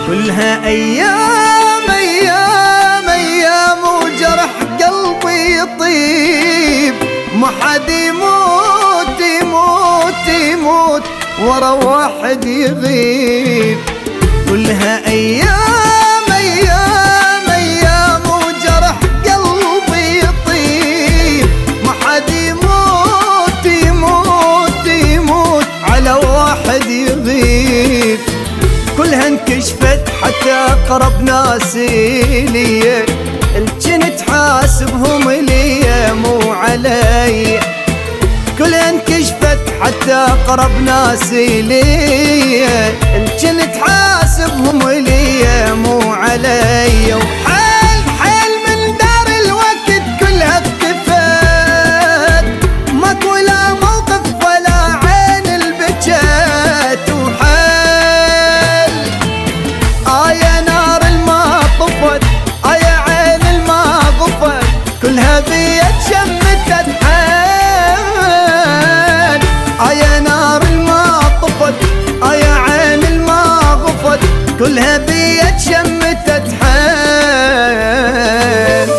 كلها أيام أيام أيام وجرح قلبي يطيب، ما حد يموت يموت يموت ورا واحد يغيب. كلها أيام أيام أيام وجرح قلبي يطيب، ما حد يموت يموت يموت على واحد يغيب. كلها انكشفت حتى أقرب ناس لي، الجنت حاسبهم لي مو علي. كلها انكشفت حتى أقرب ناس لي، الجنت حاسبهم لي مو علي. وحال حال من دار الوقت كلها اختفت، ماكو لا موقف ولا عين البجت. وحال يا نار الما طفت، يا عين الما غفت، كلها بيد شمتت حال. يا نار الما طفت، يا عين الما غفت، كلها بيد شمتت حال.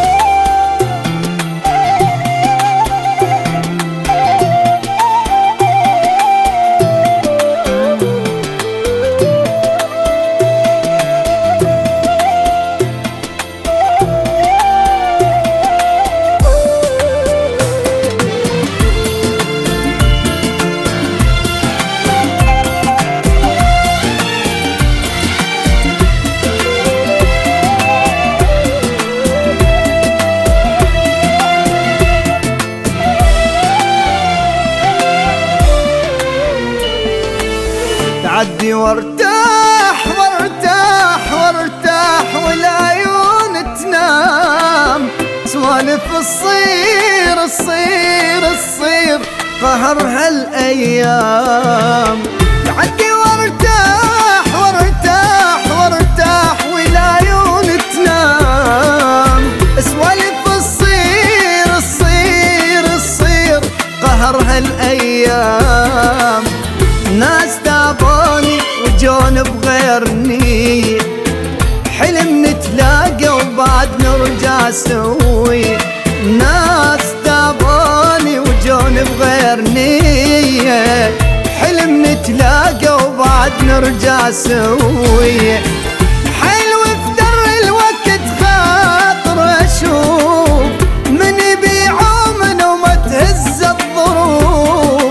تعدي وارتاح وارتاح وارتاح والعيون تنام، سوالف الصير الصير الصير قهر هالايام. تعدي وارتاح وارتاح وارتاح والعيون تنام، سوالف الصير الصير الصير قهر هالايام. ناس تابوني وجون بغير نية، حلم نتلاقى وبعد نرجع سوي. ناس تابوني وجون بغير نية، حلم نتلاقى وبعد نرجع سوي. حلو في در الوقت خاطر اشوف من يبيعوا من وما تهز الظروف.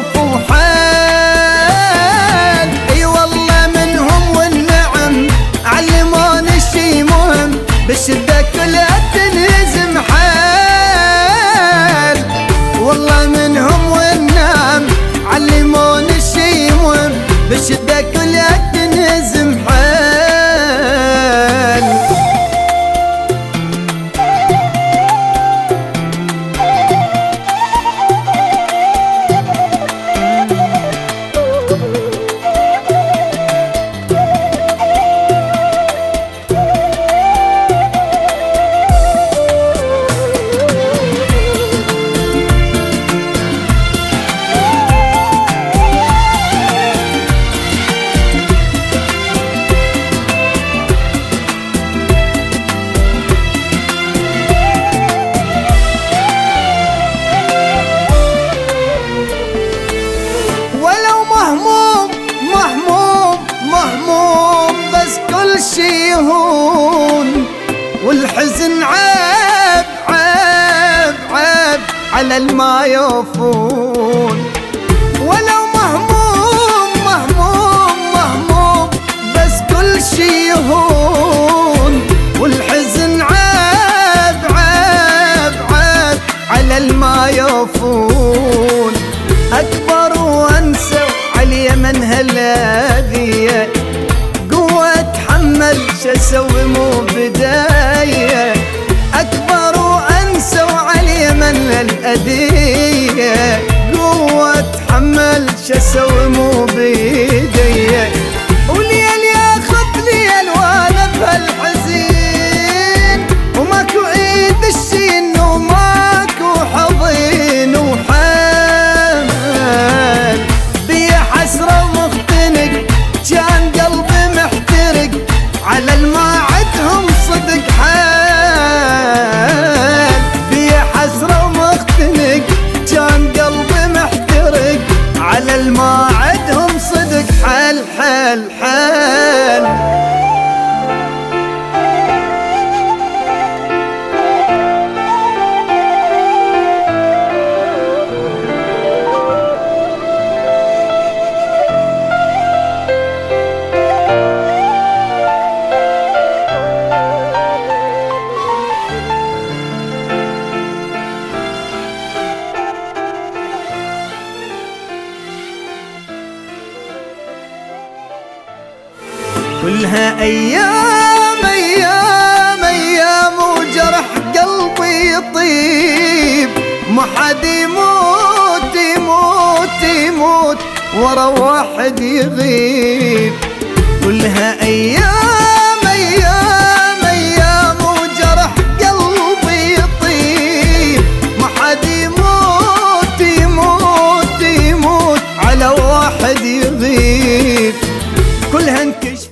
بالشدة كلها تنهزم حال، والله منهم والنعم علمون الشي مهم. بالشدة كلها تنهزم حال. شي يهون والحزن عيب عيب عيب على الما يوفون. ولو مهموم مهموم مهموم بس كل شي يهون، والحزن عيب عيب عيب على الما يوفون. أكبر وأنسى علي من هالأذية، اتحمل شسوي مو بداية. أكبر وأنسى وعلي من الأذية، قوة اتحمل شسوي مو بيدية. وليل ياخذ ليل وانا بهالحزين، وماكو ايد الشين وماكو حضين. وحال بيا حسرة ومختنق، كان قلبي محترق على الما عدهم صدق حل حل حل. كلها أيام أيام أيام وجرح قلبي يطيب، ما حد يموت يموت يموت ورا واحد يغيب. كلها أيام